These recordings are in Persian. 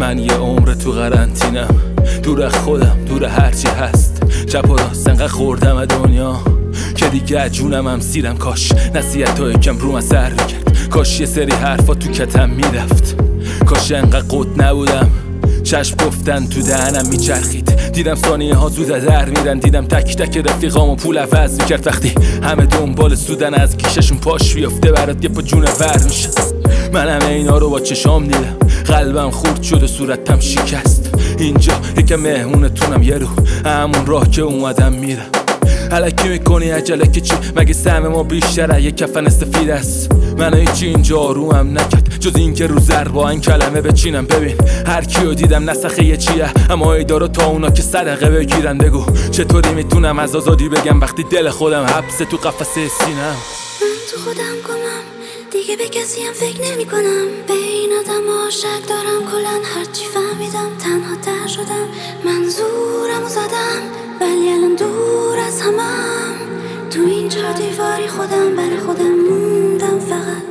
من یه عمر تو قرنطینم، دور از خودم، دور هرچی هست، چپ و راست انقدر خوردم دنیا که دیگه جونم هم سیرم. کاش نصیحت های کم روم اثر میکرد، کاش یه سری حرفا تو کتم میرفت، کاش انقدر قد نبودم چشم گفتن تو دهنم میچرخید. دیدم ثانیه ها زود در میرن، دیدم تک تک رفیقامو پول عوض میکرد. وقتی همه دنبال سودن از گیششون پاش بیفته برات یه پا جون ور میشه. من همه اینا رو با چشام دیدم، قلبم خورد شد و صورتم شکست. اینجا یکم مهمونتونم، یه رو همون راه که اومدم میرم. الکی میکنی عجله که چی؟ مگه سهم ما بیشتره؟ یه کفن سفید است، من هیچی اینجا رو هم نکرد جز این که رو زر با این کلمه بچینم. ببین هر کیو دیدم نسخه یه چیه، اما ایدارو تا اونا که صدقه بگیرن. بگو چطوری میتونم از آزادی بگم وقتی دل خودم حبسه تو قفسه سینم. من تو خودم گمم، دیگه به کسی هم فکر نمی کنم. به این آدم ها شک دارم، کلن هرچی فهمیدم تنها تر شدم. منظورم زدم ولی الان دور از همم، تو این چهار دیواری خودم برای خودم موندم فقط.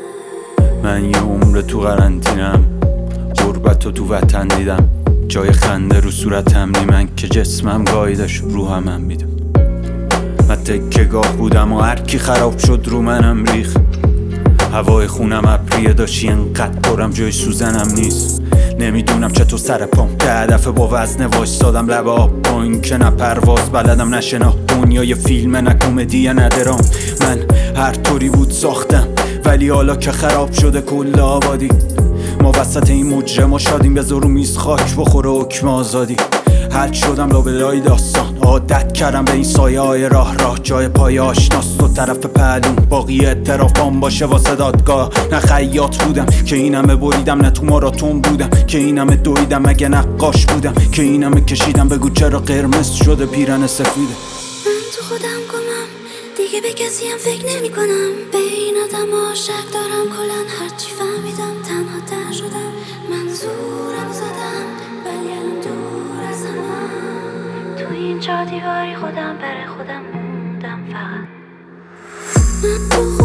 من یه عمر تو قرنطینم، غربت تو وطن دیدم، جای خنده رو صورتم نی من که جسمم گاییدش روحم هم میدم. من تکه گاه بودم و هر کی خراب شد رو منم ریخ. هوای خونم ابریه داشتی انقدر پرم جای سوزنم نیست. نمیدونم چطور سر پام که هدف با وزن وایستادم لب آب با این که نه پرواز بلدم نه شنا. دنیا یه فیلمه نه کمدیه نه درام، من هر طوری بود ساختم ولی حالا که خراب شده کل آبادی. ما وسط این مجرم شادیم، بذار رو میز خاک بخوره حکم آزادی. حل شدم لابلای داستان، عادت کردم به این سایه های راه جای پای آشناست و طرف پهلون باقی اعترافام باشه واسه دادگاه. نه خیاط بودم که این همه بریدم، نه تو ماراتون بودم که این همه دویدم، مگه نقاش بودم که این همه کشیدم. بگو چرا قرمز شده پیرن سفیده. من تو خودم گمم، دیگه به کسی هم فکر نمی کنم. به این آدم ها شک دارم، کلن هرچی فهمیدم تنها تر شدم. منظورم زدم ولی الان دور از همم، تو این چهار دیواری خودم برای خودم موندم فقط.